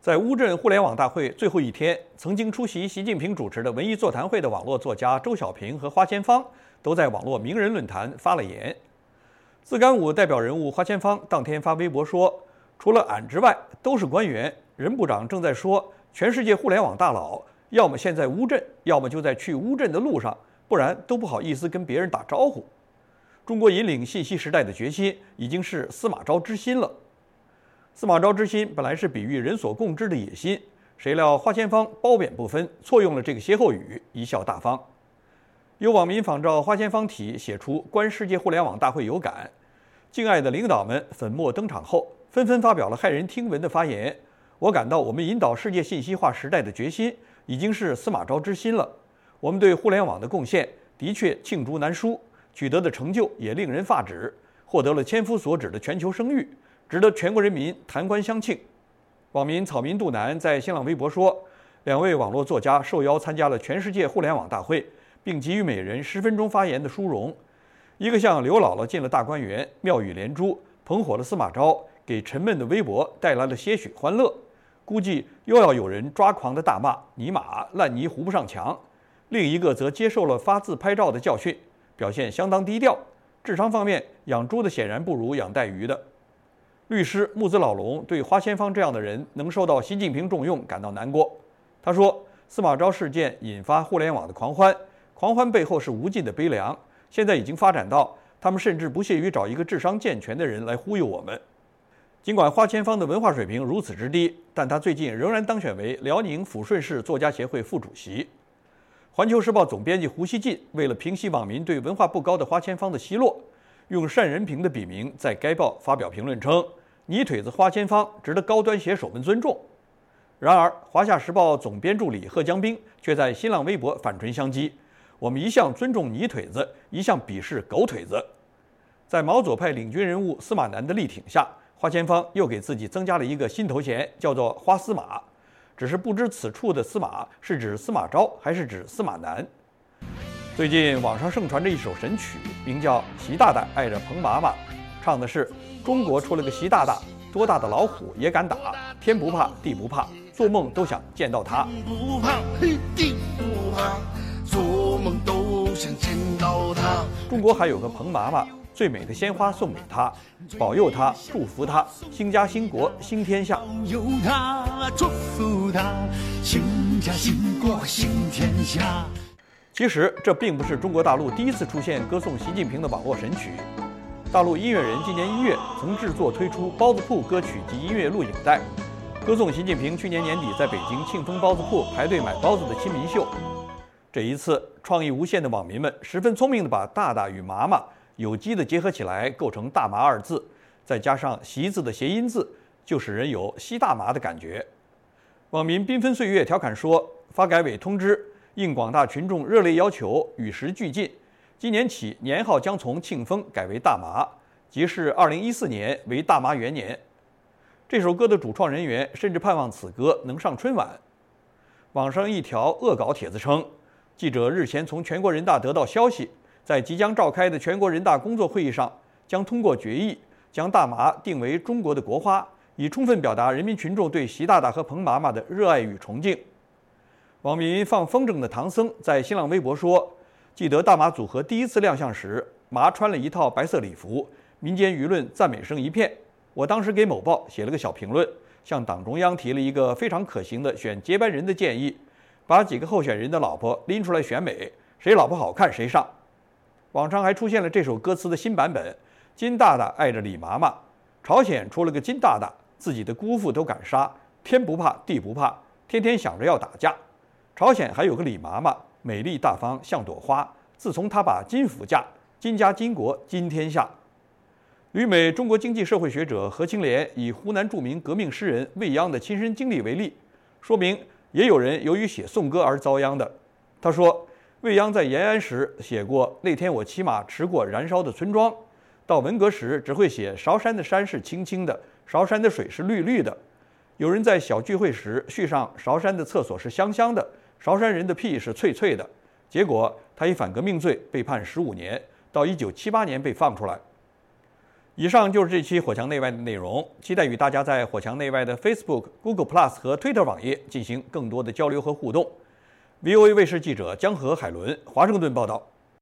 在乌镇互联网大会最后一天，曾经出席习近平主持的文艺座谈会的网络作家周小平和花千芳都在网络名人论坛发了言。自干五代表人物花千芳当天发微博说：“除了俺之外，都是官员。任部长正在说，全世界互联网大佬要么现在乌镇，要么就在去乌镇的路上，不然都不好意思跟别人打招呼。中国引领信息时代的决心已经是司马昭之心了。”司马昭之心本来是比喻人所共知的野心，谁料花千芳褒贬不分，错用了这个歇后语，贻笑大方。有网民仿照花千芳体写出观世界互联网大会有感，敬爱的领导们粉墨登场后，纷纷发表了骇人听闻的发言。我感到我们引导世界信息化时代的决心已经是司马昭之心了。我们对互联网的贡献的确罄竹难书，取得的成就也令人发指，获得了千夫所指的全球声誉，值得全国人民弹冠相庆。网民草民杜南在新浪微博说，两位网络作家受邀参加了全世界互联网大会，并给予每人10分钟发言的殊荣。一个像刘姥姥进了大观园，妙语连珠，捧火了司马昭，给沉闷的微博带来了些许欢乐。估计又要有人抓狂的大骂尼玛烂泥糊不上墙。另一个则接受了发自拍照的教训，表现相当低调。智商方面，养猪的显然不如养带鱼的。律师木子老龙对花千芳这样的人能受到习近平重用感到难过。他说，司马昭事件引发互联网的狂欢，狂欢背后是无尽的悲凉，现在已经发展到他们甚至不屑于找一个智商健全的人来忽悠我们。尽管花千芳的文化水平如此之低，但他最近仍然当选为辽宁抚顺市作家协会副主席。环球时报总编辑胡锡进为了平息网民对文化不高的花千芳的奚落，用单仁平的笔名在该报发表评论称，泥腿子花千芳值得高端写手们尊重。然而华夏时报总编助理贺江兵却在新浪微博反唇相讥，我们一向尊重泥腿子，一向鄙视狗腿子。在毛左派领军人物司马南的力挺下，花千芳又给自己增加了一个新头衔，叫做花司马。只是不知此处的司马是指司马昭还是指司马南。最近网上盛传着一首神曲，名叫《习大大爱着彭妈妈》，唱的是中国出了个习大大，多大的老虎也敢打，天不怕地不怕，做梦都想见到他。 不怕地不怕，做梦都想见到他。 中国还有个彭妈妈，最美的鲜花送给他，保佑他，祝福他，兴家兴国兴天下。 保佑他，祝福他，兴家兴国兴天下。 其实这并不是中国大陆第一次出现歌颂习近平的网络神曲。大陆音乐人今年1月曾制作推出包子铺歌曲及音乐录影带，歌颂习近平去年年底在北京庆丰包子铺排队买包子的亲民秀。这一次创意无限的网民们十分聪明地把大大与麻麻有机地结合起来，构成大麻2字，再加上习字的谐音字，就使人有吸大麻的感觉。网民缤纷岁月调侃说，发改委通知，应广大群众热烈要求，与时俱进，今年起年号将从庆丰改为大麻，即是2014年为大麻元年。这首歌的主创人员甚至盼望此歌能上春晚。网上一条恶搞帖子称，记者日前从全国人大得到消息，在即将召开的全国人大工作会议上，将通过决议将大麻定为中国的国花，以充分表达人民群众对习大大和彭妈妈的热爱与崇敬。网民放风筝的唐僧在新浪微博说，记得大麻组合第一次亮相时，麻穿了一套白色礼服，民间舆论赞美声一片。我当时给某报写了个小评论，向党中央提了一个非常可行的选接班人的建议，把几个候选人的老婆拎出来选美，谁老婆好看谁上。网上还出现了这首歌词的新版本，金大大爱着李妈妈。朝鲜出了个金大大，自己的姑父都敢杀，天不怕地不怕，天天想着要打架。朝鲜还有个李妈妈，美丽大方像朵花，自从她把金福嫁，金家金国金天下。旅美中国经济社会学者何清莲以湖南著名革命诗人未央的亲身经历为例，说明也有人由于写颂歌而遭殃的。他说，未央在延安时写过那天我骑马驰过燃烧的村庄，到文革时只会写韶山的山是青青的，韶山的水是绿绿的。有人在小聚会时续上韶山的厕所是香香的，韶山人的屁是脆脆的。结果他以反革命罪被判15年，到1978年被放出来。 以上就是这期火墙内外的内容，期待与大家在火墙内外的 Facebook、Google Plus 和 Twitter 网页进行更多的交流和互动。VOA 卫视记者江河海伦华盛顿报道。